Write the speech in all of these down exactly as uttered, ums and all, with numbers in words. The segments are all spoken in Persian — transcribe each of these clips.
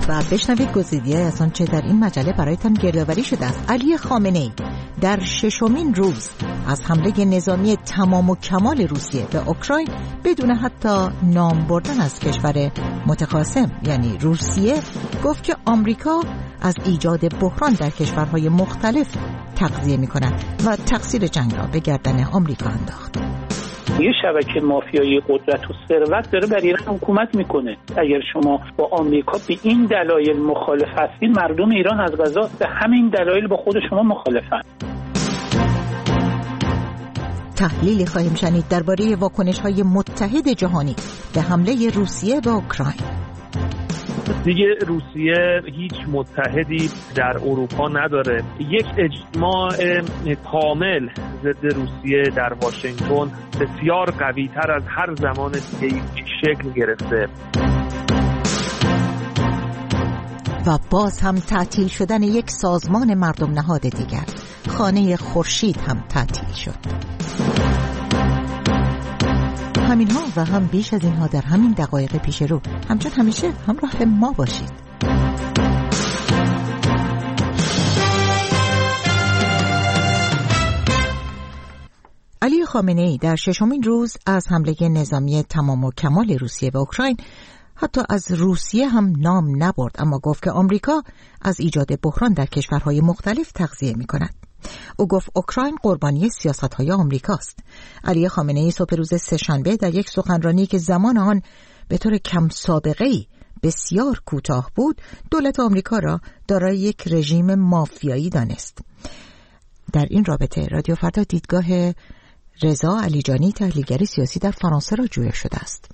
و بشنوید گزیده‌ای از آنچه در این مجله برایتان گردآوری شده است. علی خامنه‌ای در ششمین روز از حمله نظامی تمام و کمال روسیه به اوکراین بدون حتی نام بردن از کشور متخاصم یعنی روسیه گفت که آمریکا از ایجاد بحران در کشورهای مختلف تغذیه می‌کند و تقصیر جنگ را به گردن آمریکا انداخت. یه شبکه مافیایی قدرت و ثروت داره بر ایران حکومت میکنه. اگر شما با آمریکا به این دلایل مخالف هستین، مردم ایران از قضا به همین دلایل با خود شما مخالفن. تحلیلی خواهیم شنید درباره واکنش‌های متحد جهانی به حمله روسیه به اوکراین. دیگه روسیه هیچ متحدی در اروپا نداره. یک اجماع کامل ضد روسیه در واشنگتن بسیار قوی‌تر از هر زمان دیگه‌ای شکل گرفته. و باز هم تعطیل شدن یک سازمان مردم نهاد دیگر، خانه خورشید هم تعطیل شد. همینها و هم بیش از اینها در همین دقایق پیش رو. همچون همیشه همراه ما باشید. علی خامنه‌ای در ششمین روز از حمله نظامی تمام و کمال روسیه به اوکراین حتی از روسیه هم نام نبرد، اما گفت که آمریکا از ایجاد بحران در کشورهای مختلف تغذیه می‌کند. او گفت اوکراین قربانی سیاست‌های آمریکاست. علی خامنه‌ای صبح روز سه‌شنبه در یک سخنرانی که زمان آن به طور کم سابقه‌ای بسیار کوتاه بود، دولت آمریکا را دارای یک رژیم مافیایی دانست. در این رابطه رادیو فردا دیدگاه رضا علیجانی تحلیلگر سیاسی در فرانسه را جویا شده است.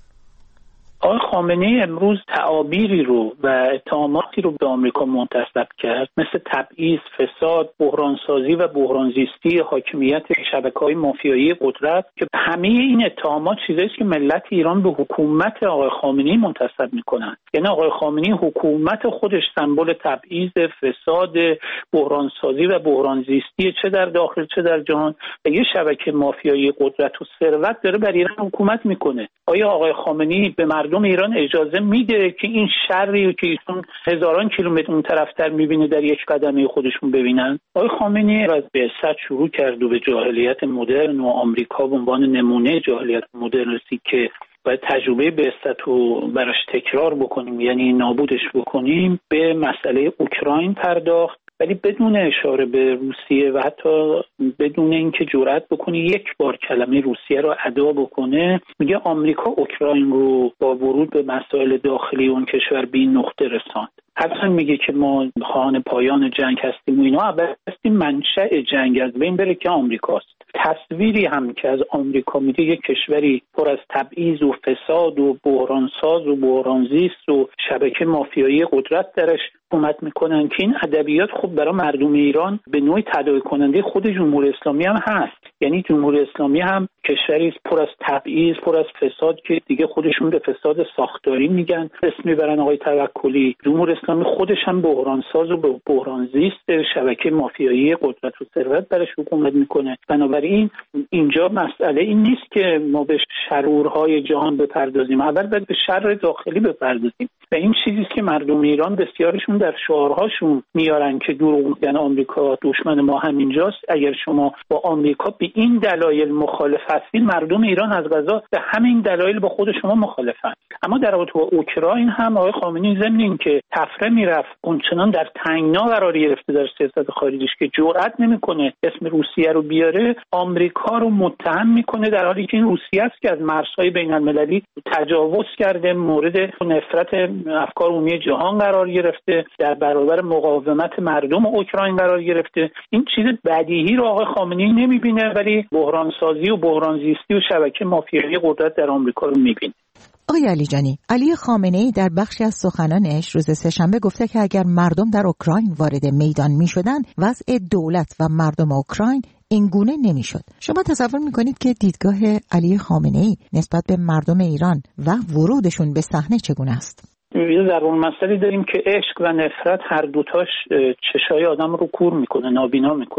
آقای خامنه‌ای امروز تعابیری رو و اتهاماتی رو به آمریکا منتسب کرد، مثل تبعیض، فساد، بحرانسازی و بحرانزیستی، حاکمیت شبکه‌های مافیایی قدرت، که همه این اتهامات چیزایی است که ملت ایران به حکومت آقای خامنه‌ای منتسب می‌کنند. یعنی آقای خامنه‌ای حکومت خودش سمبل تبعیض، فساد، بحرانسازی و بحرانزیستی چه در داخل چه در جهان و یه شبکه مافیایی قدرت و ثروت داره بر ایران حکومت می‌کنه. آیا آقای خامنه‌ای به مردم ایران اجازه میده که این شری که ایشون هزاران کیلومتر اون طرفتر میبینه در یک قدمه خودشون ببینن؟ آقای خامنه‌ای از بعثت شروع کرد و به جاهلیت مدرن و آمریکا به عنوان نمونه جاهلیت مدرن رسید که باید تجربه بعثت رو براش تکرار بکنیم، یعنی نابودش بکنیم. به مسئله اوکراین پرداخت، ولی بدون اشاره به روسیه و حتی بدون اینکه جرأت بکنه یک بار کلمه روسیه رو ادا بکنه. میگه آمریکا اوکراین رو با ورود به مسائل داخلی اون کشور به این نقطه رساند. حتی میگه که ما خواهان پایان جنگ هستیم و اینا، اول هستیم منشأ جنگ از بین بره که آمریکاست. تصویری هم که از آمریکا میده یک کشوری پر از تبعیض و فساد و بحرانساز و بحرانزیست و شبکه مافیایی قدرت درش حکومت میکنن، که این ادبیات خب برای مردم ایران به نوعی تداعی کننده خود جمهوری اسلامی هم هست. یعنی جمهوری اسلامی هم کشوری پر از تبعیض، پر از فساد که دیگه خودشون به فساد ساختاری میگن، اسم میبرن آقای توکلی. جمهوری اسلامی خودش هم بحرانساز و بحرانزیست، شبکه مافیایی قدرت و ثروت برش حکومت میکنه. بنابراین اینجا مسئله این نیست که ما به شرورهای جهان بپردازیم، اول باید به شر داخلی بپردازیم و این چیزی است که مردم ایران بسیارشون در شعارهاشون میارن که دروغ میگن آمریکا دشمن ما همینجاست. اگر شما با آمریکا به این دلایل مخالف هستین، مردم ایران از قضا به همین دلایل با خود شما مخالفن. اما در رابطه با اوکراین هم آقای خامنه‌ای ضمن این که تفره میرفت اونچنان در تنگنا قرار گرفته در سیاست خارجیش که جرئت نمیکنه اسم روسیه رو بیاره، آمریکا رو متهم میکنه، در حالی که این روسیه است که از مرزهای بین‌المللی تجاوز کرده، مورد نفرت افکار عمومی جهان قرار گرفته، در برابر مقاومت مردم اوکراین قرار گرفته. این چیز بدیهی رو آقای خامنه‌ای نمیبینه، ولی بحرانسازی و بحرانزیستی و شبکه مافیایی قدرت در آمریکا رو میبینه. آقای علیجانی، علی خامنه‌ای در بخشی از سخنانش روز سه‌شنبه گفته که اگر مردم در اوکراین وارد میدان میشدن، وضع دولت و مردم اوکراین این گونه نمیشد. شما تصور میکنید که دیدگاه علی خامنه‌ای نسبت به مردم ایران و ورودشون به صحنه چگونه است؟ یه ضربان مسئله داریم که عشق و نفرت هر دوتاش چشای آدم رو کور میکنه، نابینا میکنه.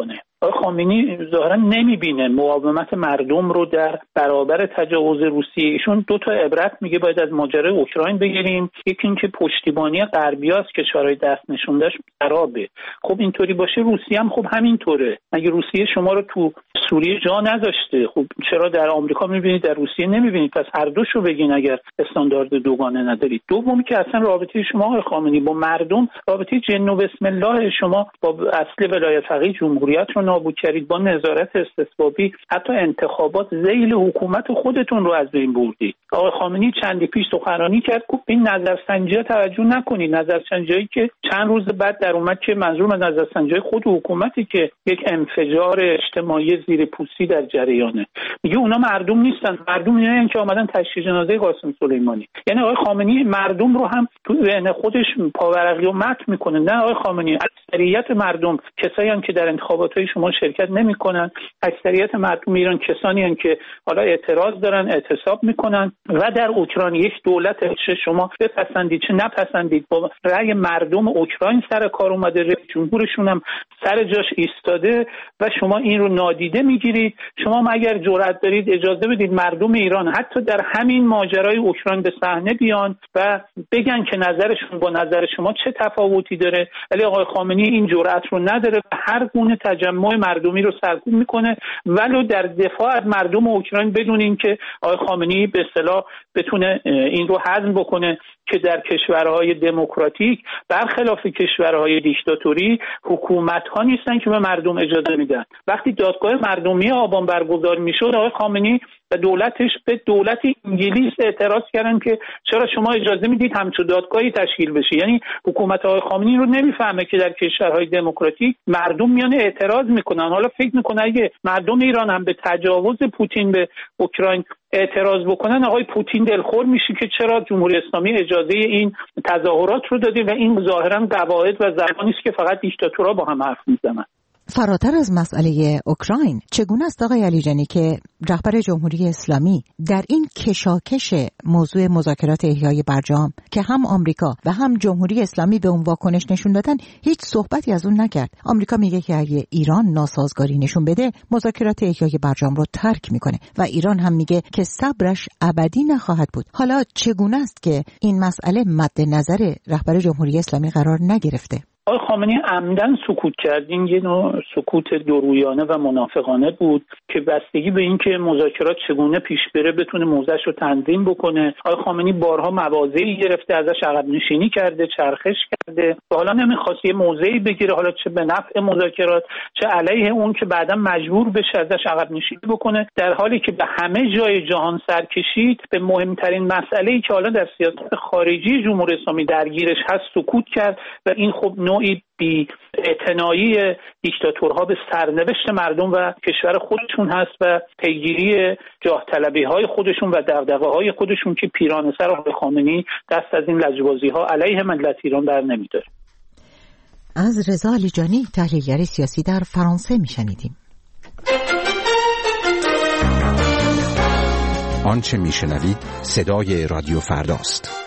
آقای خامنه‌ای ظاهرا نمیبینه مقاومت مردم رو در برابر تجاوز روسیه. ایشون دو تا عبرت میگه باید از ماجرای اوکراین بگیریم، یکی اینکه پشتیبانی غربی‌ها از کشورهای دست نشونده‌اش خرابه. خب اینطوری باشه روسیه هم خب همینطوره. مگه روسیه شما رو تو سوریه جا نذاشته؟ خب چرا در آمریکا میبینید در روسیه نمیبینید؟ پس هر دوشو بگین اگر استاندارد دوگانه ندارید. دومی که اصلا رابطه شما آقای خامنه‌ای با مردم رابطه جن و بسم الله، شما با اصل ولایت فقیه جمهوریت رو نابود کردید، با نظارت استثبابی حتی انتخابات ذیل حکومت خودتون رو از بین بردید. آقای خامنه‌ای چندی پیش سخنرانی کرد گفت این نظرسنجی توجه نکنید، نظرسنجی که چند روز بعد در اومد که منظور از نظرسنجی خود حکومتی که یک انفجار اجتماعی زیر پوستی در جریانه. میگه اونا مردم نیستن، مردم اینن که اومدن تشییع جنازه قاسم سلیمانی. یعنی آقای خامنه‌ای مردم رو هم تو ذهن خودش پاورقی و مت میکنه. نه آقای خامنه‌ای، اکثریت مردم کسایی هستند که در انتخابات‌های شما شرکت نمی‌کنن، اکثریت مردم ایران کسانی هستند که حالا اعتراض دارن، اعتصاب میکنن و در اوکراین یک دولت چه شما بپسندید چه نپسندید با رأی مردم اوکراین سر کار اومده، رئیس جمهورشون هم سر جاش ایستاده و شما این رو نادیده میگیرید. شما اگر جرأت دارید اجازه بدید مردم ایران حتی در همین ماجرای اوکراین به صحنه بیان و بگن که نظرشون با نظر شما چه تفاوتی داره. ولی آقای خامنه‌ای این جرأت رو نداره و هر گونه تجمع مردمی رو سرکوب میکنه ولو در دفاع از مردم اوکراین بدون اینکه آقای خامنه‌ای به اصطلاح بتونه این رو هضم بکنه که در کشورهای دموکراتیک برخلاف کشورهای دیکتاتوری حکومت‌ها نیستن که به مردم اجازه میدن. وقتی دادگاه مردمی آبان برگزار میشد آقای خامنه‌ای و دولتش به دولت انگلیس اعتراض کردن که چرا شما اجازه میدید همچون دادگاهی تشکیل بشه. یعنی حکومت آقای خامنه‌ای رو نمیفهمه که در کشورهای دموکراتیک مردم میان اعتراض میکنن. حالا فکر میکنه اگه مردم ایران هم به تجاوز پوتین به اوکراین اعتراض بکنن آقای پوتین دلخور میشه که چرا جمهوری اسلامی اجازه این تظاهرات رو داده و این ظاهرا قواعد و زبانی است که فقط دیکتاتورها با هم حرف میزنن. فراتر از مسئله اوکراین، چگونه است آقای علیجانی که رهبر جمهوری اسلامی در این کشاکش موضوع مذاکرات احیای برجام که هم آمریکا و هم جمهوری اسلامی به اون واکنش نشون دادن هیچ صحبتی از اون نکرد؟ آمریکا میگه که اگه ایران ناسازگاری نشون بده مذاکرات احیای برجام رو ترک میکنه و ایران هم میگه که صبرش ابدی نخواهد بود. حالا چگونه است که این مسئله مد نظر رهبر جمهوری اسلامی قرار نگرفته؟ آقای خامنه‌ای عمدن سکوت کرد. این یه نوع سکوت درویانه و منافقانه بود که بستگی به این که مذاکرات چگونه پیش بره بتونه موضعش رو تنظیم بکنه. آقای خامنه‌ای بارها مواضعی گرفته، ازش عقب نشینی کرده، چرخش کرده و حالا نمیخواست یه موضعی بگیره، حالا چه به نفع مذاکرات چه علیه اون که بعدا مجبور بشه ازش عقب نشینی بکنه، در حالی که به همه جای جهان سر کشید. به مهمترین مسئله‌ای که حالا در سیاست خارجی جمهوری اسلامی درگیرش هست سکوت کرد و این خب نوعی بی اعتنایی دیکتاتورها به سرنوشت مردم و کشور خودشون هست و پیگیری جاه طلبی های خودشون و دغدغه های خودشون که پیرانه سر آقای خامنه‌ای دست از این لجبازی ها علیه ملت ایران بر نمی‌داره. از رضا علیجانی، تحلیلگر سیاسی در فرانسه میشنیدیم. آنچه میشنوید صدای رادیو فرداست.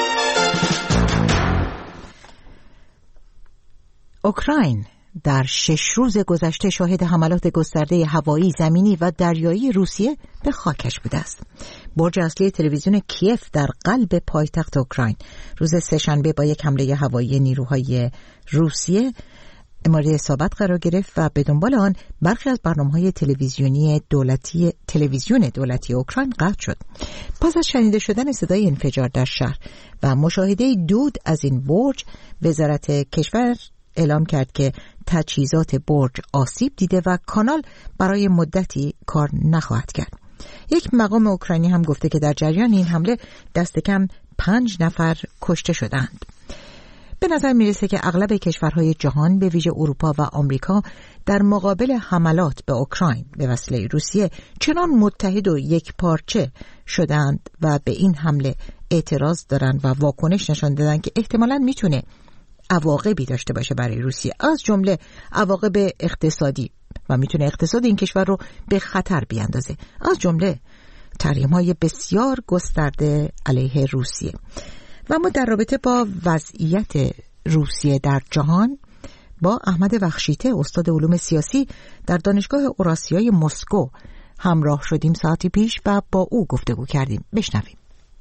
اوکراین در شش روز گذشته شاهد حملات گسترده هوایی، زمینی و دریایی روسیه به خاکش بوده است. برج اصلی تلویزیون کیف در قلب پایتخت اوکراین روز سه‌شنبه با یک حمله هوایی نیروهای روسیه مورد اصابت قرار گرفت و به دنبال آن برخی از برنامه‌های تلویزیونی دولتی تلویزیون دولتی اوکراین قطع شد. پس از شنیده شدن صدای انفجار در شهر و مشاهده دود از این برج، وزارت کشور اعلام کرد که تجهیزات برج آسیب دیده و کانال برای مدتی کار نخواهد کرد. یک مقام اوکراینی هم گفته که در جریان این حمله دست کم پنج نفر کشته شدند. به نظر میرسه که اغلب کشورهای جهان به ویژه اروپا و آمریکا در مقابل حملات به اوکراین به وسیله روسیه چنان متحد و یک پارچه شدند و به این حمله اعتراض دارند و واکنش نشان دادن که احتمالاً میتونه عواقبی داشته باشه برای روسیه، از جمله عواقب اقتصادی و میتونه اقتصاد این کشور رو به خطر بیاندازه، از جمله تحریم‌های بسیار گسترده علیه روسیه. و ما در رابطه با وضعیت روسیه در جهان با احمد بخشیته استاد علوم سیاسی در دانشگاه اوراسیای مسکو همراه شدیم ساعتی پیش و با او گفتگو کردیم. بشنویم.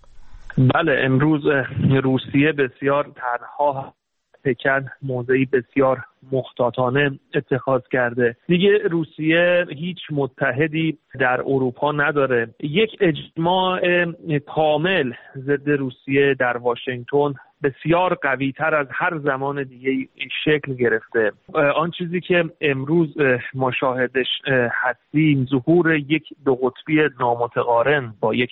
بله، امروز روسیه بسیار تنها پکن موضعی بسیار محتاطانه اتخاذ کرده. دیگه روسیه هیچ متحدی در اروپا نداره. یک اجماع کامل ضد روسیه در واشنگتن بسیار قوی تر از هر زمان دیگه شکل گرفته. آن چیزی که امروز ما شاهدش هستیم ظهور یک دو قطبی نامتقارن با یک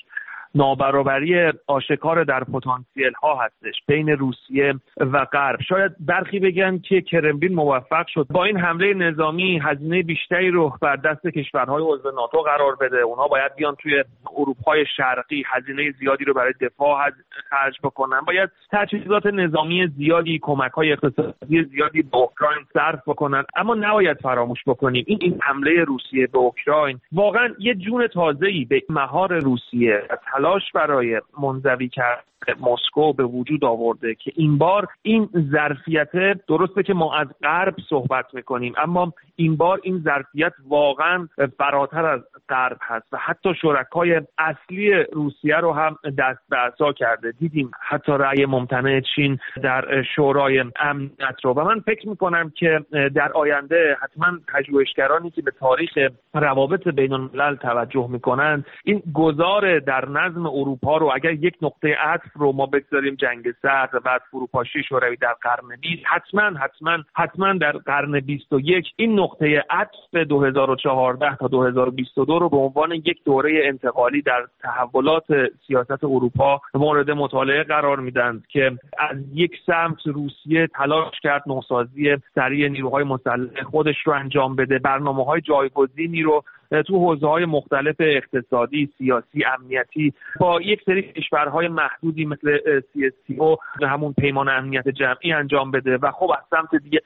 نابرابری آشکار در پتانسیل ها هستش بین روسیه و غرب. شاید برخی بگن که کرملین موفق شد با این حمله نظامی هزینه بیشتری رو بر دست کشورهای عضو ناتو قرار بده. اونها باید بیان توی اروپای شرقی هزینه زیادی رو برای دفاع خرج بکنن، باید تجهیزات نظامی زیادی، کمک‌های اقتصادی زیادی به اوکراین صرف بکنن. اما نباید فراموش بکنیم این این حمله روسیه به اوکراین واقعا یه جون تازه‌ای به مهار روسیه تلاش برای منزوی کرد مسکو به وجود آورده که این بار این ظرفیت، درسته که ما از غرب صحبت میکنیم اما این بار این ظرفیت واقعا فراتر از غرب هست و حتی شرکای اصلی روسیه رو هم دست به عصا کرده. دیدیم حتی رأی ممتنع چین در شورای امنیت رو و من فکر میکنم که در آینده حتما پژوهشگرانی که به تاریخ روابط بین الملل توجه میکنند این گذار در نظم اروپا رو اگر یک نقطه عطف رو ما بگذاریم جنگ سرد و بعد فروپاشی شوروی در قرن بیست، حتما حتما حتما در قرن بیست و یک این نقطه عطف دو هزار و چهارده تا دو هزار و بیست و دو رو به عنوان یک دوره انتقالی در تحولات سیاست اروپا مورد مطالعه قرار میدن که از یک سمت روسیه تلاش کرد نوسازی سریع نیروهای مسلح خودش رو انجام بده، برنامه‌های جایگزینی رو تو حوزه‌های مختلف اقتصادی، سیاسی، امنیتی با یک سری کشورهای محدودی مثل سی اس تی او همون پیمان امنیت جمعی انجام بده و خب از سمت دیگه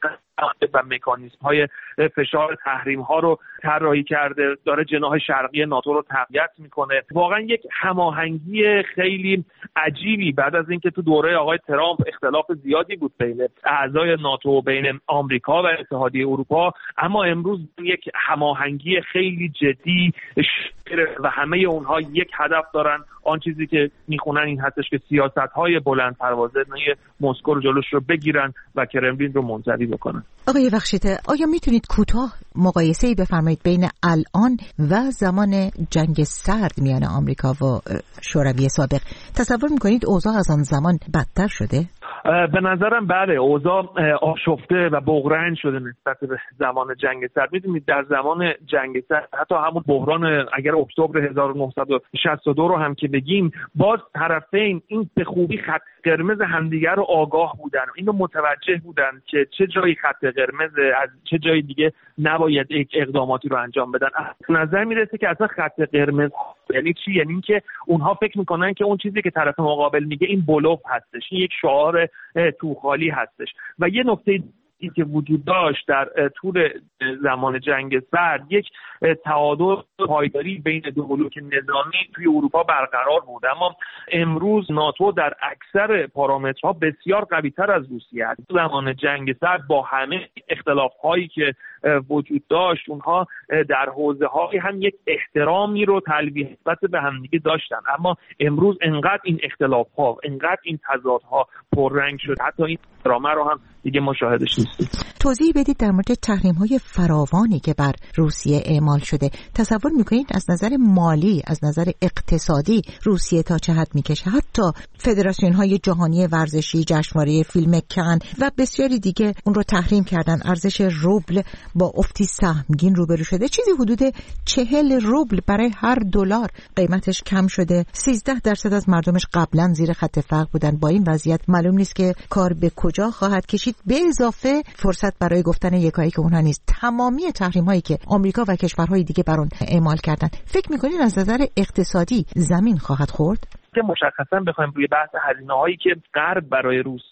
و مکانیزم‌های فشار تحریم‌ها رو طراحی کرده، داره جناح شرقی ناتو رو تقویت میکنه. واقعا یک هماهنگی خیلی عجیبی بعد از اینکه تو دوره آقای ترامپ اختلاف زیادی بود بین اعضای ناتو، بین آمریکا و اتحادیه اروپا، اما امروز یک هماهنگی خیلی جدی و همه اونها یک هدف دارن. آن چیزی که میخونن این هستش که سیاست‌های بلند پروازه مسکو رو جلوش رو بگیرن و کرملین رو منزوی بکنن. آقای بخشیته، آیا میتونید کوتاه مقایسه‌ای بفرمایید بین الان و زمان جنگ سرد میان آمریکا و شوروی سابق؟ تصور میکنید اوضاع از آن زمان بدتر شده؟ به نظرم بله، اوضاع آشفته و بغرنج شده نسبت به زمان جنگ سرد. میدونید در زمان جنگ سرد حتی همون بحران اگر اکتبر هزار و نهصد و شصت و دو رو هم که بگیم، باز طرفین این به خوبی خط قرمز همدیگر رو آگاه بودن، اینو متوجه بودن که چه جایی خط قرمز، از چه جای دیگه نباید یک اقداماتی رو انجام بدن. نظر میرسه که اصلا خط قرمز یعنی چی؟ یعنی این که اونها فکر میکنن که اون چیزی که طرف مقابل میگه این بلوف هستش، این یک شعار توخالی هستش. و یه نکته این که وجود داشت در طول زمان جنگ سرد، یک تعادل پایداری بین دو بلوک نظامی توی اروپا برقرار بود، اما امروز ناتو در اکثر پارامترها بسیار قوی‌تر از روسیه است. زمان جنگ سرد با همه اختلاف‌هایی که وجود داشت، اونها در حوزه‌های هم یک احترامی رو تلویح نسبت به همدیگه داشتن، اما امروز انقدر این اختلاف‌ها، انقدر این تضادها پررنگ شد، حتی این احترام رو هم دیگه مشاهدش نیستیم. توضیح بدید در مورد تحریم‌های فراوانی که بر روسیه اعمال شده. تصور می‌کنید از نظر مالی، از نظر اقتصادی روسیه تا چه حد می‌کشه؟ حتی فدراسیون‌های جهانی ورزشی، جشنواره فیلم کن و بسیاری دیگه اون رو تحریم کردن. ارزش روبل با افتی سهمگین روبرو شده. چیزی حدود چهل روبل برای هر دلار قیمتش کم شده. سیزده درصد از مردمش قبلا زیر خط فقر بودن. با این وضعیت معلوم نیست که کار به کجا خواهد کشید. به اضافه فرصت برای گفتن یکایی که اونها نیست. تمامی تحریم هایی که آمریکا و کشورهای دیگه بر اون اعمال کردن، فکر می‌کنید از نظر اقتصادی زمین خواهد خورد؟ که مشخصا بخوایم روی بحث هزینه‌هایی که غرب برای روسیه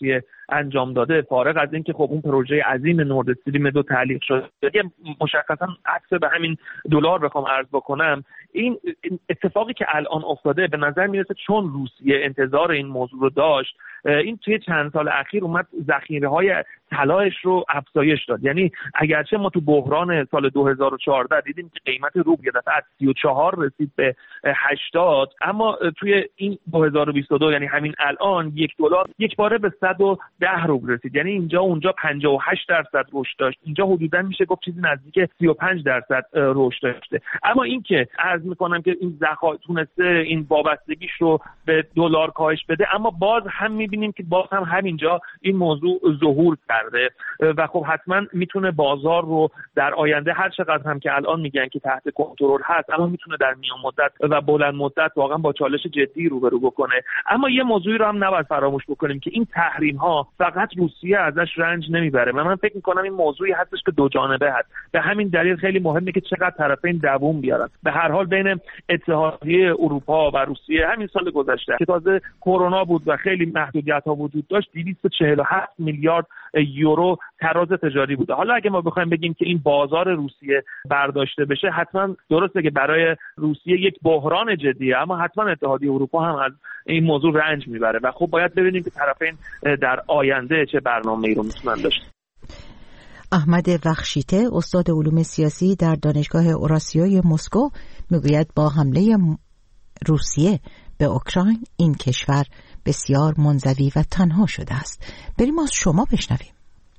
انجام داده، فارغ از اینکه خب اون پروژه عظیم نورد استریم دو تعلیق شده، مشخصا عکس به همین دلار بخوام عرض بکنم، این اتفاقی که الان افتاده به نظر میرسه چون روسیه انتظار این موضوع رو داشت، این توی چند سال اخیر اومد ذخیره‌های طلایش رو افزایش داد. یعنی اگرچه ما تو بحران سال دو هزار و چهارده دیدیم که قیمت روبل یه دفعه از سی و چهار رسید به هشتاد، اما توی این دو هزار و بیست و دو یعنی همین الان یک دلار یک باره به صد و ده روبل رسید. یعنی اینجا اونجا پنجاه و هشت درصد رشد داشت، اینجا حدوداً میشه گفت چیزی نزدیک سی و پنج درصد رشد داشته. اما این که عرض میکنم که این ذخایر تونسته این وابستگیش رو به دلار کاهش بده، اما باز هم میبینیم که باز هم همینجا این موضوع ظهور کرده و خب حتما میتونه بازار رو در آینده هر چقدر هم که الان میگن که تحت کنترل هست، اما میتونه در میان مدت و بلند مدت واقعا با چالش جدی روبرو بکنه. اما یه موضوعی رو هم نباید فراموش بکنیم که این تحریم ها فقط روسیه ازش رنج نمیبره و من فکر میکنم این موضوعی هستش که دو جانبه هست. به همین دلیل خیلی مهمه که چقدر طرفین دووم بیارن. به هر حال بین اتحادیه اروپا و روسیه همین سال گذشته که تازه کرونا بود و خیلی محدودیت‌ها وجود داشت، دویست و چهل و هفت میلیارد یورو تراز تجاری بوده. حالا اگه ما بخوایم بگیم که این بازار روسیه برداشته بشه، حتما درسته که برای روسیه یک بحران جدیه، اما حتما اتحادیه اروپا هم از این موضوع رنج میبره و خب باید ببینیم که طرفین در آینده چه برنامه‌ای رو میتونن داشته. احمد وخشیته، استاد علوم سیاسی در دانشگاه اوراسیای مسکو، میگوید با حمله روسیه به اوکراین این کشور بسیار منزوی و تنها شده است. بریم از شما بشنویم.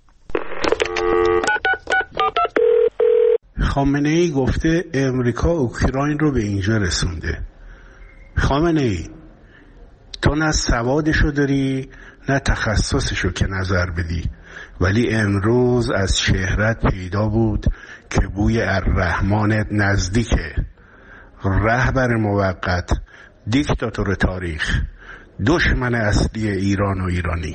خامنه ای گفته امریکا اوکراین رو به اینجا رسونده. خامنه ای تو نه سوادشو داری نه تخصصشو که نظر بدی، ولی امروز از شهرت پیدا بود که بوی الرحمنت نزدیکه. رهبر موقت، دیکتاتور تاریخ، دشمن اصلی ایران و ایرانی.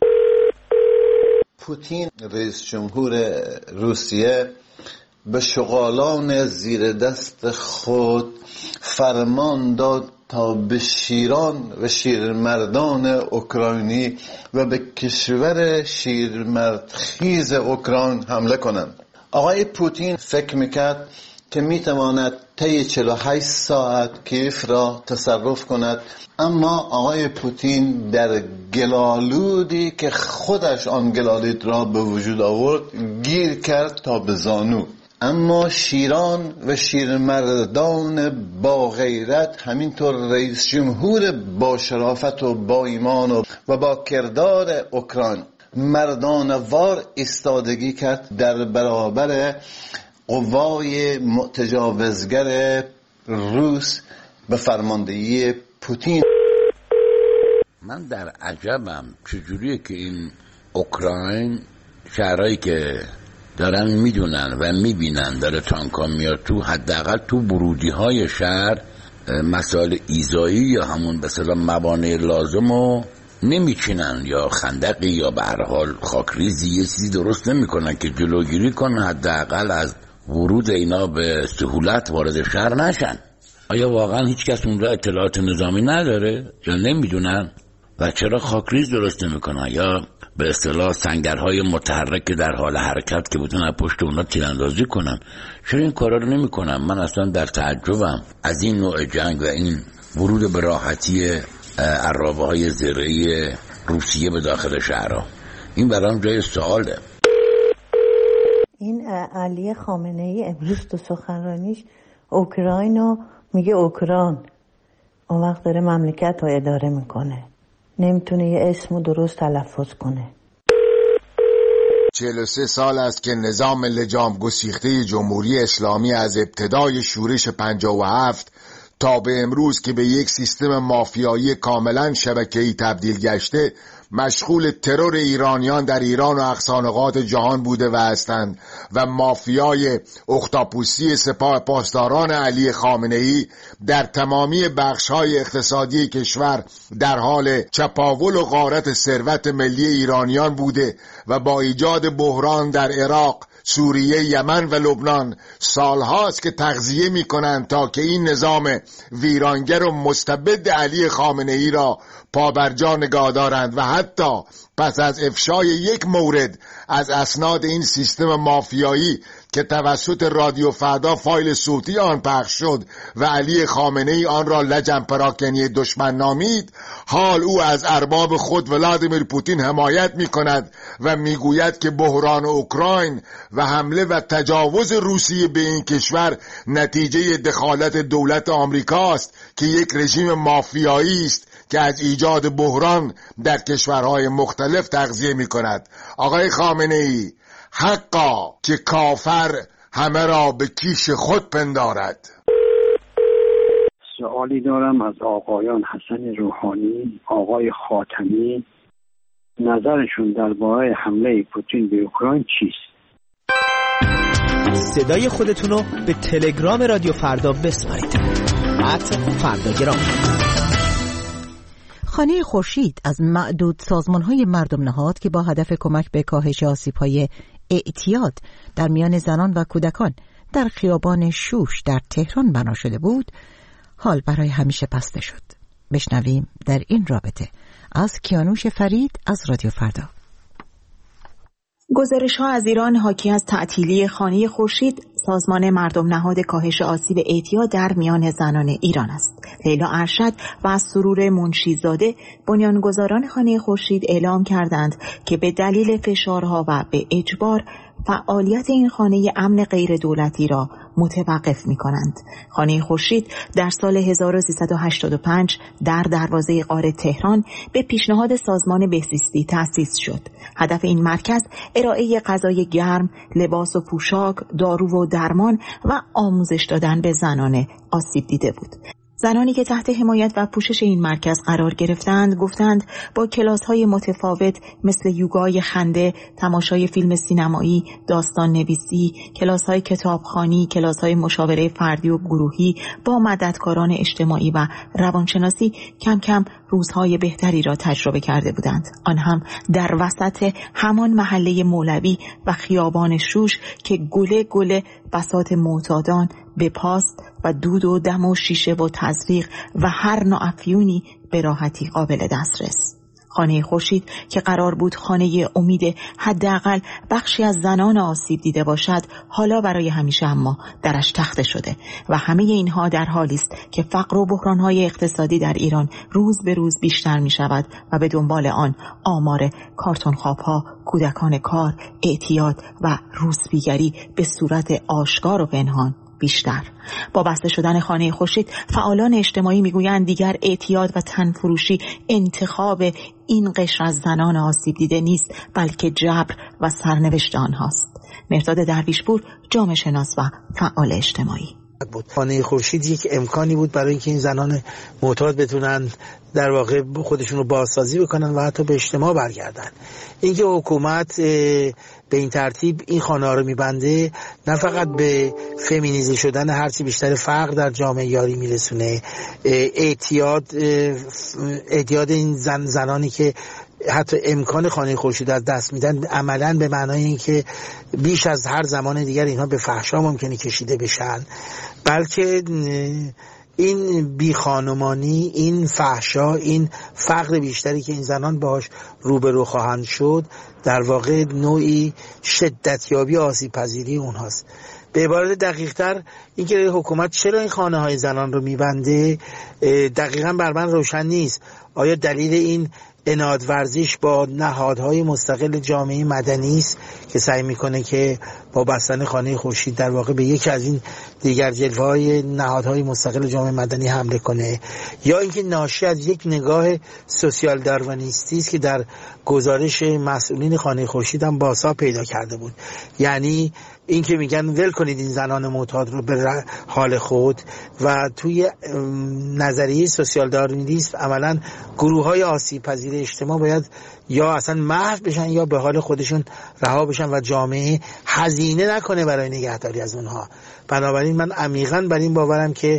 پوتین رئیس جمهور روسیه به شغالان زیر دست خود فرمان داد تا به شیران و شیرمردان اوکراینی و به کشور شیرمردخیز اوکراین حمله کنند. آقای پوتین فکر میکرد که میتواند طی چهل و هشت ساعت کیف را تصرف کند، اما آقای پوتین در گلالودی که خودش آن گلالود را به وجود آورد گیر کرد تا به زانو. اما شیران و شیرمردان با غیرت، همینطور رئیس جمهور با شرافت و با ایمان و, و با کردار اوکراین مردانوار ایستادگی کرد در برابر قوای متجاوزگر روس به فرماندهی پوتین. من در عجبم چجوریه که این اوکراین شهرهایی که دارن میدونن و میبینن داره تانکا میاد تو، حداقل تو ورودی های شهر مسائل ایذایی یا همون به اصطلاح موانع لازمو نمیچینن یا خندقی یا به هر حال خاکریزی یه چیزی درست نمیکنن که جلوگیری کنن حداقل از ورود اینا به سهولت وارد شهر نشن. آیا واقعا هیچ کس اونجا اطلاعات نظامی نداره یا نمیدونن و چرا خاکریز درست نمیکنن یا به اصطلاح سنگرهای متحرک در حال حرکت که بتونن پشت اونا تیراندازی کنن؟ چرا این کارا رو نمیکنن؟ من اصلا در تعجبم از این نوع جنگ و این ورود به راحتی عرابه های زرعی روسیه به داخل شهرها. این برام جای سواله. این علی خامنه ای امروز تو سخنرانیش اوکراینو میگه اوکراین، اون وقت داره مملکت رو اداره میکنه، نمیتونه یه اسمو درست تلفظ کنه. چهل و سه سال است که نظام لجام گسیخته جمهوری اسلامی از ابتدای شورش پنجاه و هفت تا به امروز که به یک سیستم مافیایی کاملا شبکه‌ای تبدیل گشته مشغول ترور ایرانیان در ایران و اقصانقاط جهان بوده و هستند و مافیای اختاپوسی سپاه پاسداران علی خامنه‌ای در تمامی بخش‌های اقتصادی کشور در حال چپاول و غارت ثروت ملی ایرانیان بوده و با ایجاد بحران در عراق سوریه، یمن و لبنان سالهاست که تغذیه میکنند تا که این نظام ویرانگر و مستبد علی خامنه ای را پابرجا نگاه دارند و حتی پس از افشای یک مورد از اسناد این سیستم مافیایی که توسط رادیو فردا فایل صوتی آن پخش شد و علی خامنه ای آن را لجن پراکنی دشمن نامید، حال او از ارباب خود ولادیمیر پوتین حمایت می کند و می گوید که بحران اوکراین و حمله و تجاوز روسیه به این کشور نتیجه دخالت دولت آمریکاست که یک رژیم مافیایی است که از ایجاد بحران در کشورهای مختلف تغذیه می کند. آقای خامنه ای، حقا که کافر همه را به کیش خود پندارد. سوالی دارم از آقایان حسن روحانی، آقای خاتمی، نظرشون درباره حمله پوتین به اوکراین چیست؟ صدای خودتون رو به تلگرام رادیو فردا بسپارید. ات فرداگرام. خانه خورشید از معدود سازمان‌های مردم نهاد که با هدف کمک به کاهش آسیب‌های اعتیاد در میان زنان و کودکان در خیابان شوش در تهران بنا شده بود، حال برای همیشه بسته شد. بشنویم در این رابطه از کیانوش فرید از رادیو فردا. گزارش‌ها از ایران حاکی از تعطیلی خانه خورشید، سازمان مردم نهاد کاهش آسیب اعتیاد در میان زنان ایران است. لیلا ارشد و سرور منشیزاده، بنیانگذاران خانه خورشید، اعلام کردند که به دلیل فشارها و به اجبار فعالیت این خانه امن غیر دولتی را متوقف می کنند. خانه خورشید در سال هزار و سیصد و هشتاد و پنج در دروازه غار تهران به پیشنهاد سازمان بهزیستی تأسیس شد. هدف این مرکز ارائه غذای گرم، لباس و پوشاک، دارو و درمان و آموزش دادن به زنان آسیب دیده بود. زنانی که تحت حمایت و پوشش این مرکز قرار گرفتند گفتند با کلاس‌های متفاوت مثل یوگای خنده، تماشای فیلم سینمایی، داستان نویسی، کلاس‌های کتابخوانی، کلاس‌های مشاوره فردی و گروهی با مددکاران اجتماعی و روانشناسی کم کم روزهای بهتری را تجربه کرده بودند. آن هم در وسط همان محله مولوی و خیابان شوش که گله گله بساط معتادان به پاست و دود و دم و شیشه و تزریق و هر نوع افیونی به راحتی قابل دسترس. خانه خورشید که قرار بود خانه امید حداقل بخشی از زنان آسیب دیده باشد، حالا برای همیشه اما درش تخته شده و همه اینها در حالی است که فقر و بحران‌های اقتصادی در ایران روز به روز بیشتر می شود و به دنبال آن آمار کارتون خواب‌ها، کودکان کار، اعتیاد و روسبیگری به صورت آشکار و پنهان بیشتر. با بسته شدن خانه خورشید، فعالان اجتماعی میگویند دیگر اعتیاد و تنفروشی انتخاب این قشر از زنان آسیب دیده نیست، بلکه جبر و سرنوشت آنهاست. مرداد درویشپور، جامعه شناس و فعال اجتماعی. بود. خانه خورشید یک امکانی بود برای اینکه این زنان معتاد بتونن در واقع خودشون رو بازسازی بکنن و حتی به اجتماع برگردن. اینکه حکومت به این ترتیب این خانه رو میبنده، نه فقط به فمینیزه شدن هرچی بیشتر فقر در جامعه یاری میرسونه، اعتیاد اعتیاد این زن زنانی که حتی امکان خانه خورشید از دست میدن، عملاً به معنای اینکه بیش از هر زمان دیگر اینها به فحشا ممکنه کشیده بشن، بلکه این بی خانمانی، این فحشا، این فقر بیشتری که این زنان باهاش روبرو خواهند شد، در واقع نوعی شدتیابی آسیب پذیری اونهاست. به عبارت دقیق تر اینکه حکومت چرا این خانه های زنان رو میبنده دقیقاً بر من روشن نیست. آیا دلیل این عناد ورزش با نهادهای مستقل جامعه مدنی است که سعی میکنه که با بستن خانه خورشید در واقع به یکی از این دیگر جلوه‌های نهادهای مستقل جامعه مدنی حمله کنه، یا اینکه ناشی از یک نگاه سوسیال داروینیستی است که در گزارش مسئولین خانه خورشید هم بازتاب پیدا کرده بود؟ یعنی این که میگن ول کنید این زنان معتاد رو به حال خود، و توی نظریه سوسیال داروینیسم عملاً گروه‌های آسیب پذیر اجتماع باید یا اصلا محو بشن یا به حال خودشون رها بشن و جامعه هزینه نکنه برای نگهداری از اونها. بنابراین من عمیقاً بر این باورم که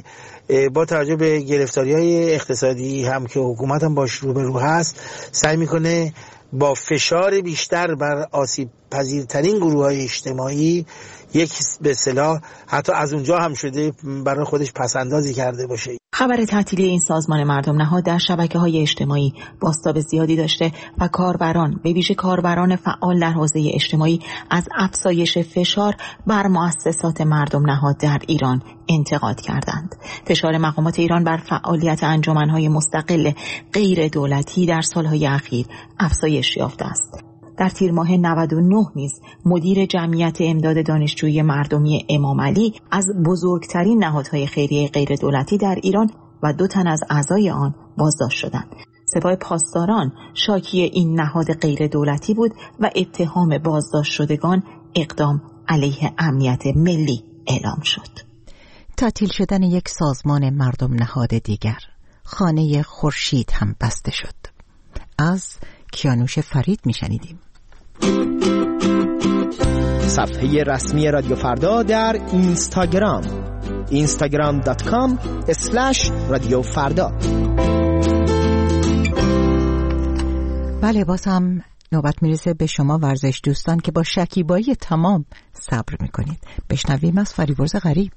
با توجه به گرفتاری‌های اقتصادی هم که حکومت هم باش روبرو هست سعی میکنه با فشار بیشتر بر آسیب پذیرترین گروه‌های اجتماعی یک به اصطلاح حتی از اونجا هم شده برای خودش پسندازی کرده باشه. خبر تعطیلی این سازمان مردم نهاد در شبکه‌های اجتماعی بازتاب زیادی داشته و کاربران به ویژه کاربران فعال در حوزه اجتماعی از افزایش فشار بر مؤسسات مردم نهاد در ایران انتقاد کردند. فشار مقامات ایران بر فعالیت انجمن‌های مستقل غیر دولتی در سال‌های اخیر افزایش یافته است. در تیر ماه نود و نه نیز مدیر جمعیت امداد دانشجویی مردمی امام علی از بزرگترین نهادهای خیریه غیر دولتی در ایران و دو تن از اعضای آن بازداشت شدند. سپاه پاسداران شاکی این نهاد غیر دولتی بود و اتهام بازداشت شدگان اقدام علیه امنیت ملی اعلام شد. تعطیل شدن یک سازمان مردم نهاد دیگر، خانه خورشید هم بسته شد. از کیانوش فرید میشنیدیم. صفحه رسمی رادیو فردا در اینستاگرام اینستاگرام دات کام اسلش رادیو فردا. بله، باز هم نوبت میرسه به شما ورزش دوستان که با شکیبایی تمام صبر میکنید. بشنویم از فریبرز غریب.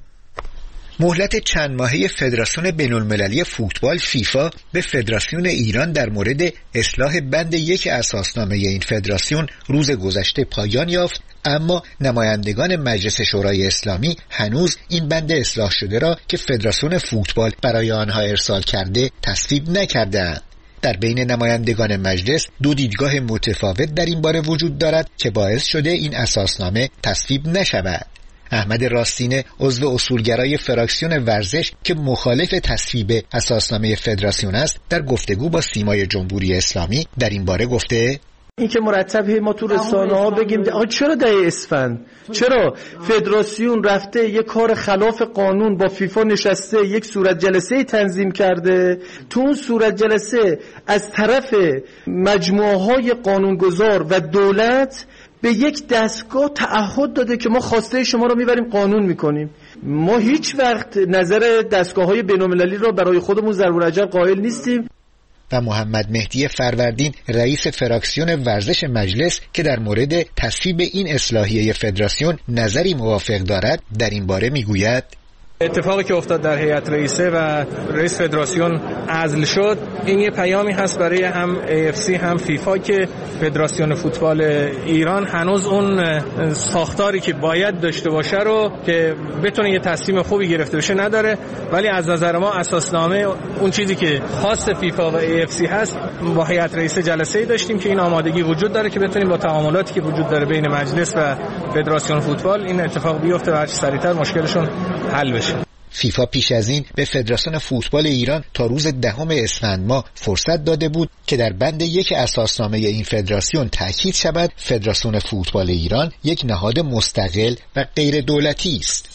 مهلت چند ماهه فدراسیون بین‌المللی فوتبال فیفا به فدراسیون ایران در مورد اصلاح بند یک اساسنامه این فدراسیون روز گذشته پایان یافت، اما نمایندگان مجلس شورای اسلامی هنوز این بند اصلاح شده را که فدراسیون فوتبال برای آنها ارسال کرده تصویب نکرده‌اند. در بین نمایندگان مجلس دو دیدگاه متفاوت در این باره وجود دارد که باعث شده این اساسنامه تصویب نشود. احمد راستینه، عضو اصولگرای فراکسیون ورزش که مخالف تصویب اساسنامه فدراسیون است، در گفتگو با سیمای جمهوری اسلامی در این باره گفته: این که مرتب ما تو رسانه ها بگیم آ چرا ده اسفند، چرا فدراسیون رفته یک کار خلاف قانون با فیفا نشسته یک صورت جلسه تنظیم کرده، تو اون صورت جلسه از طرف مجموعه های قانونگذار و دولت به یک دستگاه تعهد داده که ما خواسته شما رو میبریم قانون میکنیم. ما هیچ وقت نظر دستگاه‌های بین‌المللی را برای خودمون ضرور اجل قائل نیستیم. و محمد مهدی فروردین، رئیس فراکسیون ورزش مجلس که در مورد تصویب این اصلاحیه فدراسیون نظری موافق دارد، در این باره میگوید: اتفاقی که افتاد در هیئت رئیسه و رئیس فدراسیون عزل شد، این یه پیامی هست برای هم ای اف سی هم فیفا که فدراسیون فوتبال ایران هنوز اون ساختاری که باید داشته باشه رو که بتونه یه تصمیم خوبی گرفته بشه نداره، ولی از نظر ما اساسنامه اون چیزی که خاص فیفا و ای اف سی هست، با هیئت رئیسه جلسه‌ای داشتیم که این آمادگی وجود داره که بتونیم با تعاملاتی که وجود داره بین مجلس و فدراسیون فوتبال این اتفاق بیفته و هر چه سریعتر مشکلشون حل بشه. فیفا پیش از این به فدراسیون فوتبال ایران تا روز دهم اسفند ماه فرصت داده بود که در بند یک اساسنامه این فدراسیون تاکید شود فدراسیون فوتبال ایران یک نهاد مستقل و غیر دولتی است.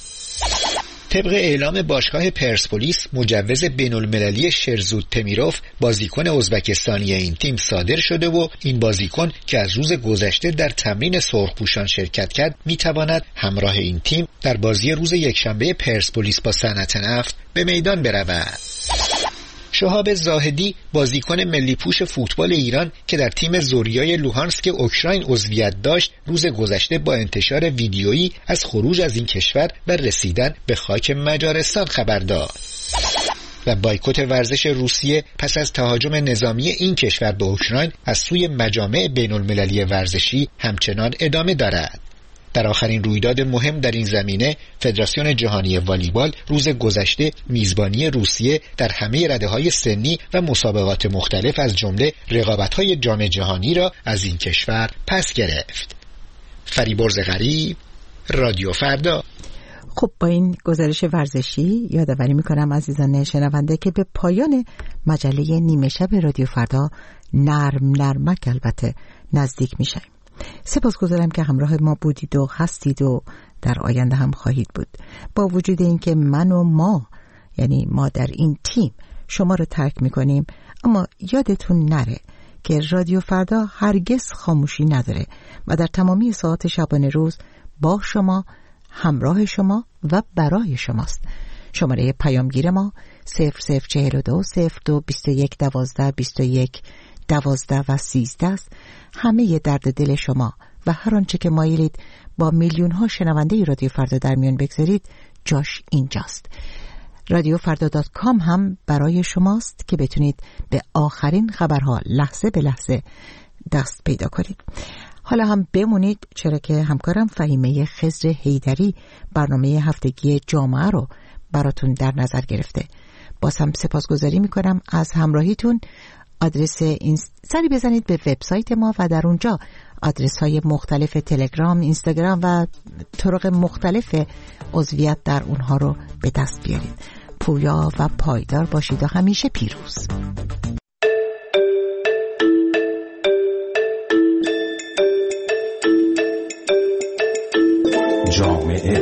طبق اعلام باشگاه پرسپولیس، مجوز بین‌المللی شرزود تمیروف، بازیکن ازبکستانی این تیم صادر شده و این بازیکن که از روز گذشته در تمرین سرخپوشان شرکت کرد، میتواند همراه این تیم در بازی روز یکشنبه پرسپولیس با صنعت نفت به میدان برود. شهاب زاهدی، بازیکن ملی پوش فوتبال ایران که در تیم زوریای لوهانسک اوکراین عضویت داشت، روز گذشته با انتشار ویدیویی از خروج از این کشور و رسیدن به خاک مجارستان خبر داد. و بایکوت ورزش روسیه پس از تهاجم نظامی این کشور به اوکراین از سوی مجامع بین‌المللی ورزشی همچنان ادامه دارد. در آخرین رویداد مهم در این زمینه، فدراسیون جهانی والیبال روز گذشته میزبانی روسیه در همه رده‌های سنی و مسابقات مختلف از جمله رقابت‌های جام جهانی را از این کشور پس گرفت. فریبرز غریب، رادیو فردا. خب با این گزارش ورزشی یادآوری می‌کنم عزیزان شنونده که به پایان مجله نیمه شب رادیو فردا نرم نرمک البته نزدیک می‌شیم. سپاسگزارم که همراه ما بودید و هستید و در آینده هم خواهید بود. با وجود اینکه من و ما، یعنی ما در این تیم، شما رو ترک میکنیم، اما یادتون نره که رادیو فردا هرگز خاموشی نداره و در تمامی ساعات شبانه روز با شما، همراه شما و برای شماست. شماره پیامگیر ما صفر صفر چهل و دو صفر دو بیست و یک دوازده بیست و یک دوازده و سیزده است. همه درد دل شما و هر آنچه که مایلید با میلیون ها شنونده رادیو فردا در میان بگذارید جاش اینجاست. رادیو فردا دات کام هم برای شماست که بتونید به آخرین خبرها لحظه به لحظه دست پیدا کنید. حالا هم بمونید، چرا که همکارم فهیمه خضر حیدری برنامه هفتگی جامعه رو براتون در نظر گرفته. باز هم سپاسگزاری میکنم از همراهیتون. آدرس این سری بزنید به وبسایت ما و در اونجا آدرس های مختلف تلگرام، اینستاگرام و طرق مختلف عضویت در اونها رو به دست بیارید. پویا و پایدار باشید و همیشه پیروز. جامعه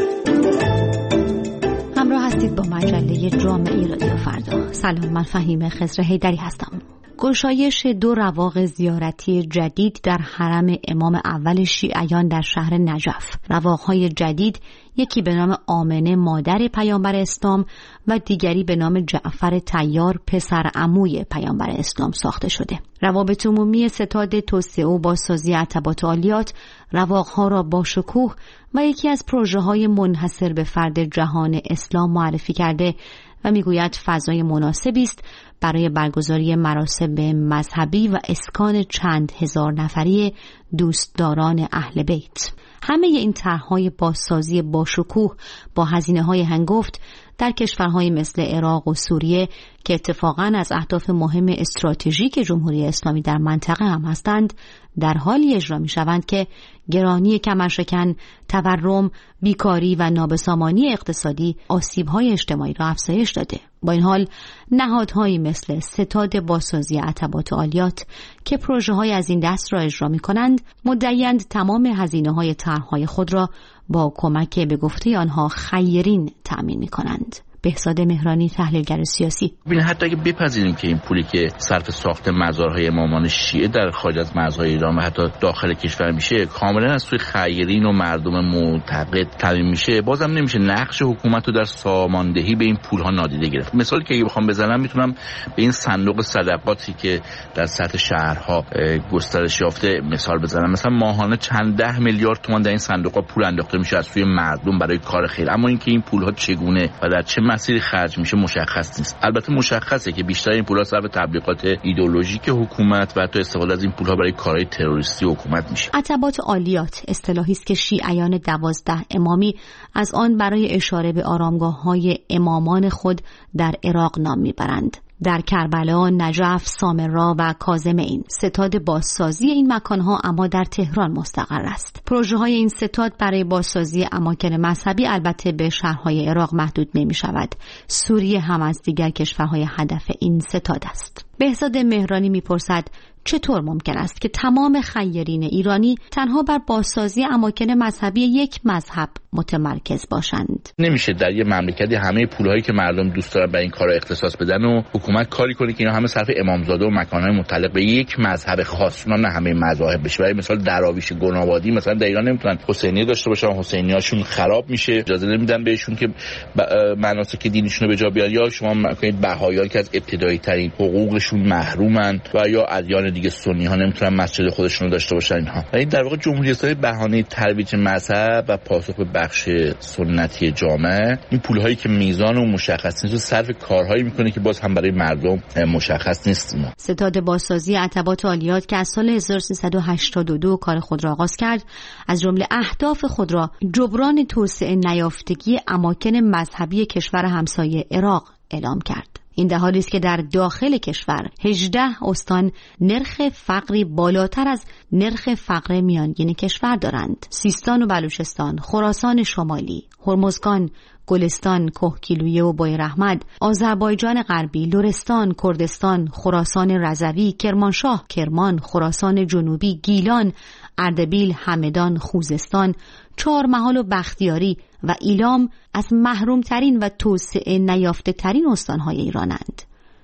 همراه هستید با مجله جامعه رادیو فردا. سلام، من فهیمه خضر حیدری هستم. گشایش دو رواق زیارتی جدید در حرم امام اول شیعیان در شهر نجف. رواق‌های جدید یکی به نام آمنه مادر پیامبر اسلام و دیگری به نام جعفر طیار پسر عموی پیامبر اسلام ساخته شده. روابط عمومی ستاد توسعه و بازسازی عتبات عالیات رواق‌ها را با شکوه و یکی از پروژه‌های منحصر به فرد جهان اسلام معرفی کرده و میگوید فضای مناسبی است برای برگزاری مراسم مذهبی و اسکان چند هزار نفری دوستداران اهل بیت. همه این طرح‌های بازسازی با شکوه با هزینه‌های هنگفت در کشورهای مثل عراق و سوریه که اتفاقاً از اهداف مهم استراتژیک جمهوری اسلامی در منطقه هم هستند، در حالی اجرا می‌شوند که گرانی کمرشکن، تورم، بیکاری و نابسامانی اقتصادی آسیب‌های اجتماعی را افزایش داده. با این حال نهادهایی مثل ستاد بازسازی عتبات عالیات که پروژه‌های از این دست را اجرا می‌کنند، مدعی‌اند تمام هزینه‌های طرح‌های خود را با کمک به گفته آنها خیرین تأمین می‌کنند. بهزاد مهرانی، تحلیلگر سیاسی: ببین، حتی اگه بپذیریم که این پولی که صرف ساخت مزارهای امامان شیعه در خارج از مرزهای ایران و حتی داخل کشور میشه کاملا از سوی خیرین و مردم معتقد تامین میشه، بازم نمیشه نقش حکومت رو در ساماندهی به این پولها نادیده گرفت. مثالی که اگه بخوام بزنم میتونم به این صندوق صدقاتی که در سطح شهرها گسترش یافته مثال بزنم. مثلا ماهانه چند ده میلیارد تومان در این صندوق‌ها پول انداخته میشه از سوی مردم برای کار خیر، اما اینکه این پولها چگونه و در چه مسیری خرج میشه مشخص نیست. البته مشخصه که بیشتر این پولها صرف تبلیغات ایدئولوژیک حکومت و حتی استفاده از این پولها برای کارهای تروریستی حکومت میشه. عتبات عالیات اصطلاحی است که شیعیان دوازده امامی از آن برای اشاره به آرامگاه‌های امامان خود در عراق نام میبرند. در کربلا، نجف، سامرا و کاظمین. ستاد بازسازی این مکانها اما در تهران مستقر است. پروژه های این ستاد برای بازسازی اماکن مذهبی البته به شهرهای عراق محدود نمی شود. سوریه هم از دیگر کشورهای هدف این ستاد است. بهزاد مهرانی میپرسد چطور ممکن است که تمام خیرین ایرانی تنها بر بازسازی اماکن مذهبی یک مذهب متمرکز باشند؟ نمیشه در یه مملکتی همه پولهایی که مردم دوست دارن برای این کارا اختصاص بدن و حکومت کاری کنه که اینا همه صرف امامزاده و مکانهای متعلق به یک مذهب خاص، نه همه مذاهب بشه. برای مثال دراویش گنابادی مثلا در ایران نمیتونن حسینیه داشته باشن، حسینیاشون خراب میشه، اجازه نمیدن بهشون که مناسک دینیشون رو به جا بیارن. یا شما میگید بهاییان که از ابتدایی ترین حقوقشون محرومن و یا ادیان دیگه سنی ها نمیتونن مسجد خودشون رو داشته باشن اینها. یعنی در واقع جمهوری اسلامی بهانه ترویج مذهب و پاسخ به بخش سنتی جامعه این پولهایی که میزان و مشخص نیست و صرف کارهایی میکنه که باز هم برای مردم مشخص نیست. ستاد بازسازی عتبات عالیات که از سال هزار و سیصد و هشتاد و دو کار خود را آغاز کرد، از جمله اهداف خود را جبران توسعه نیافتگی اماکن مذهبی کشور همسایه عراق اعلام کرد. این در حالی است که در داخل کشور هجده استان نرخ فقری بالاتر از نرخ فقر میانگین کشور دارند. سیستان و بلوچستان، خراسان شمالی، هرمزگان، گلستان، کهگیلویه و بویراحمد، آذربایجان غربی، لرستان، کردستان، خراسان رضوی، کرمانشاه، کرمان، خراسان جنوبی، گیلان، اردبیل، همدان، خوزستان، چهارمحال و بختیاری و ایلام از محرومترین و توسعه نیافته ترین استانهای ایرانند.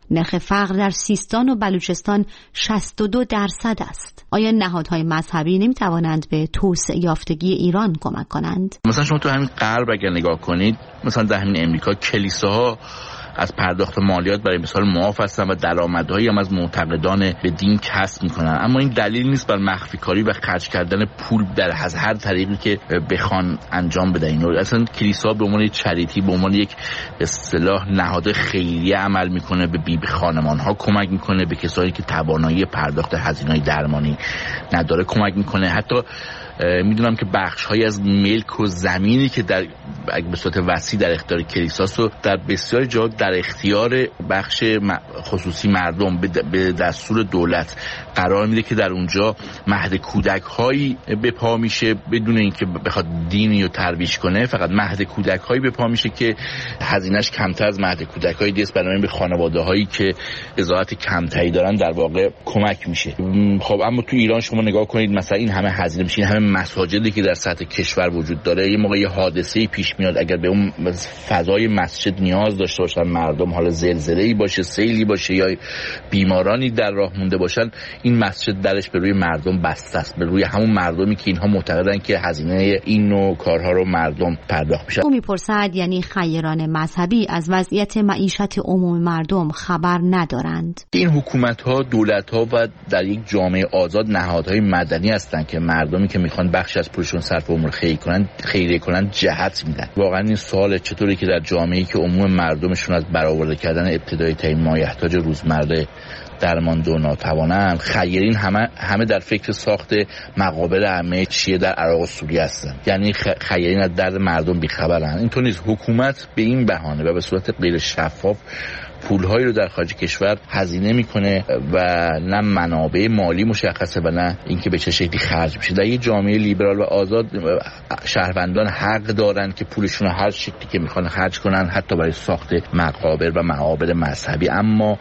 نرخ فقر در سیستان و بلوچستان شصت و دو درصد است. آیا نهادهای مذهبی نمیتوانند به توسعه یافتگی ایران کمک کنند؟ مثلا شما تو همین غرب اگر نگاه کنید، مثلا در همین امریکا کلیساها از پرداخت مالیات برای مثال معاف هستن و درآمدهایی هم از معتقدان به دین کسب میکنن، اما این دلیل نیست بر مخفی کاری و خرج کردن پول در از هر طریقی که بخوان انجام بدن. اینو اصلا کلیسا به عنوان چریتی، به عنوان یک اصطلاح نهاد خیریه عمل میکنه، به بی بی خانمان ها کمک میکنه، به کسایی که توانایی پرداخت هزینه‌های درمانی نداره کمک میکنه. حتی میدونم که بخش های از ملک و زمینی که در به صورت وسیع در اختیار کلیساست و در بسیاری جاها در اختیار بخش خصوصی مردم به دستور دولت قرار میده که در اونجا مهد کودک هایی به پا میشه بدون اینکه بخواد دینی رو ترویج کنه. فقط مهد کودک هایی به پا میشه که هزینه‌اش کمتر از مهد کودک هایی دیست، برای به خانواده هایی که اضاعت کمتری دارن در واقع کمک میشه. خب اما تو ایران شما نگاه کنید، مثلا این همه هزینه میشه، این همه مساجدی که در سطح کشور وجود داره، یه موقع یه حادثه‌ای پیش میاد، اگر به اون فضای مسجد نیاز داشته باشن مردم، حالا زلزله‌ای باشه، سیلی باشه یا بیمارانی در راه مونده باشن، این مسجد درش به روی مردم بسته است، به روی همون مردمی که اینها معتقدن که هزینه این نوع کارها رو مردم پرداخت میشه. او میپرسد یعنی خیران مذهبی از وضعیت معیشت عموم مردم خبر ندارند؟ این حکومت‌ها، دولت‌ها و در یک جامعه آزاد نهادهای مدنی هستند که مردمی که میخوان بخش از پولشون صرف امور خیریه کنن خیریه کنن جهت میدن. واقعا این سوال چطوری که در جامعه‌ای که عموم مردمشون از برآورده کردن ابتدایی ترین مایحتاج روزمره درمانده و ناتوانند، خیرین همه همه در فکر ساخت مقابر عمه شیعه در عراق و سوریه هستن. یعنی خیرین از درد مردم بیخبرن. اینطور نیست. حکومت به این بهانه و به صورت غیر شفاف پولهایی رو در خارج کشور هزینه میکنه و نه منابع مالی مشخصه و نه اینکه به چه شکلی خرج میشه. در یه جامعه لیبرال و آزاد شهروندان حق دارن که پولشون رو هر شکلی که میخوان خرج کنن، حتی برای ساخت مقابر و معابر مذهبی، اما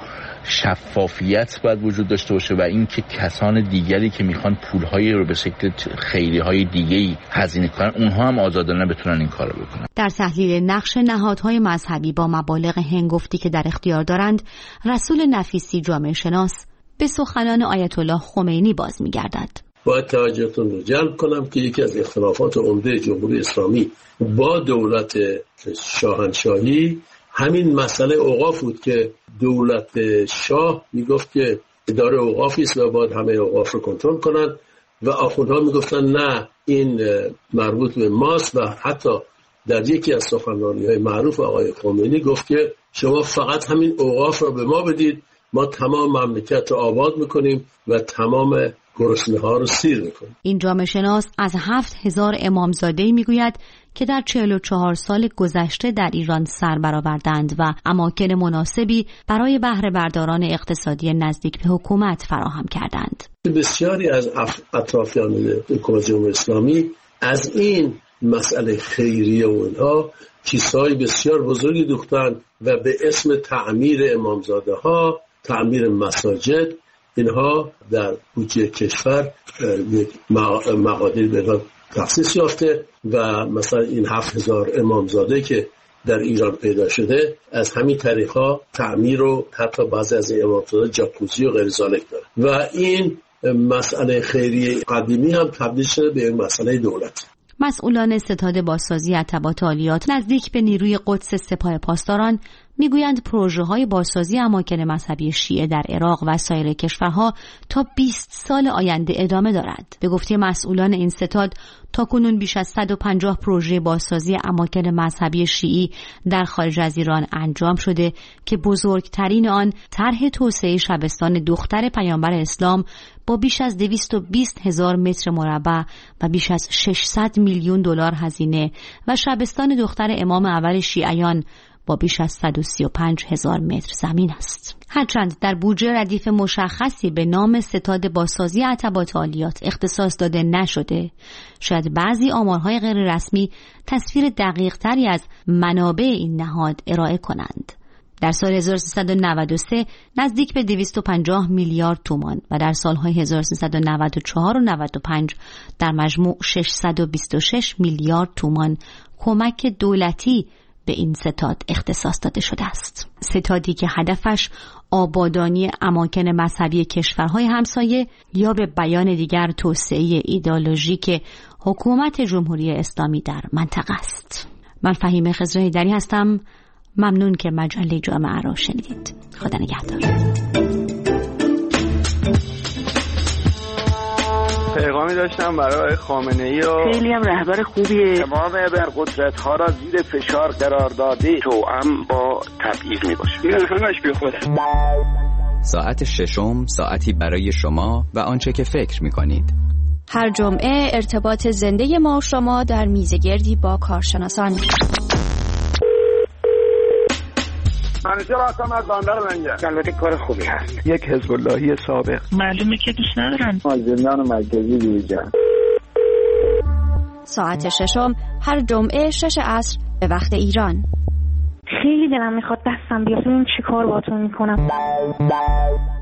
شفافیت باید وجود داشته باشه و اینکه کسان دیگری که میخوان پولهایی رو به شکل خیریهای دیگه‌ای هزینه کنن، اونها هم آزادانه بتونن این کارو بکنن. در تحلیل نقش نهادهای مذهبی با مبالغ هنگفتی که در اختیار دارند، رسول نفیسی جامعه شناس به سخنان آیت الله خمینی باز می‌گردد. باید توجهتون رو جلب کنم که یکی از اختلافات عمده جمهوری اسلامی با دولت شاهنشاهی همین مسئله اوقاف بود که دولت شاه میگفت که اداره اوقافی است و باید همه اوقاف رو کنترل کنن و آخوندها میگفتن نه، این مربوط به ماست. و حتی در یکی از سخنرانی‌های معروف آقای خمینی گفت که شما فقط همین اوقاف رو به ما بدید، ما تمام مملکت رو آباد میکنیم و تمام گرسنه ها رو سیر میکنیم. این جامعه شناس از هفت هزار امامزاده‌ای میگوید که در چهل و چهار سال گذشته در ایران سر برآوردند و اماکن مناسبی برای بهره برداران اقتصادی نزدیک به حکومت فراهم کردند. بسیاری از اطرافیان حکومت جمهوری اسلامی از این مسئله خیریه و اینها کیسه‌های بسیار بزرگی دوختند و به اسم تعمیر امامزاده ها، تعمیر مساجد، اینها در بودجه کشور یک مقادیر به تخصیص یافته و مثلا این هفت هزار امامزاده که در ایران پیدا شده از همین طریقا تعمیر و حتی بعضی از این امامزاده جاکوزی و غیر ذالک داره و این مسئله خیریه قدیمی هم تبدیل شده به این مسئله دولت. مسئولان ستاد بازسازی اتباط عالیات نزدیک به نیروی قدس سپاه پاسداران میگویند پروژه های بازسازی اماکن مذهبی شیعه در عراق و سایر کشورها تا بیست سال آینده ادامه دارد. به گفته مسئولان این ستاد تاکنون بیش از صد و پنجاه پروژه بازسازی اماکن مذهبی شیعی در خارج از ایران انجام شده که بزرگترین آن طرح توسعه شبستان دختر پیامبر اسلام با بیش از دویست و بیست هزار متر مربع و بیش از ششصد میلیون دلار هزینه و شبستان دختر امام اول شیعیان با بیش از صد و سی و پنج هزار متر زمین است. هرچند در بودجه ردیف مشخصی به نام ستاد بازسازی اتباط عالیات اختصاص داده نشده، شاید بعضی آمارهای غیر رسمی تصویر دقیق تری از منابع این نهاد ارائه کنند. در سال هزار و سیصد و نود و سه نزدیک به دویست و پنجاه میلیارد تومان و در سالهای هزار و سیصد و نود و چهار و نود و پنج در مجموع ششصد و بیست و شش میلیارد تومان کمک دولتی به این ستاد اختصاص داده شده است. ستادی که هدفش آبادانی اماکن مذهبی کشورهای همسایه یا به بیان دیگر توسعه ایدئولوژیک حکومت جمهوری اسلامی در منطقه است. من فهیمه خضر حیدری هستم. ممنون که مجله جامعه را شنیدید. خدا نگهدار. پیغامی داشتم برای خامنه‌ای و خیلی هم رهبر خوبیه. تمام ابرقدرت‌ها را زیر فشار قرار داده توأم با تبعیض میباشه. این همش بی خوده. ساعت ششم ساعتی برای شما و آنچه که فکر می‌کنید. هر جمعه ارتباط زنده ما و شما در میزگردی با کارشناسان. منیجر هستم از بندر لنگر. البته کار خوبی هست. یک حزب اللهی سابق. معلومه که دوست ندارن. از زندان مرکزی بیرون. ساعت ششم هر جمعه شش عصر به وقت ایران. خیلی دلم میخواد دستم بیاد. این چیکار باهاتون میکنم؟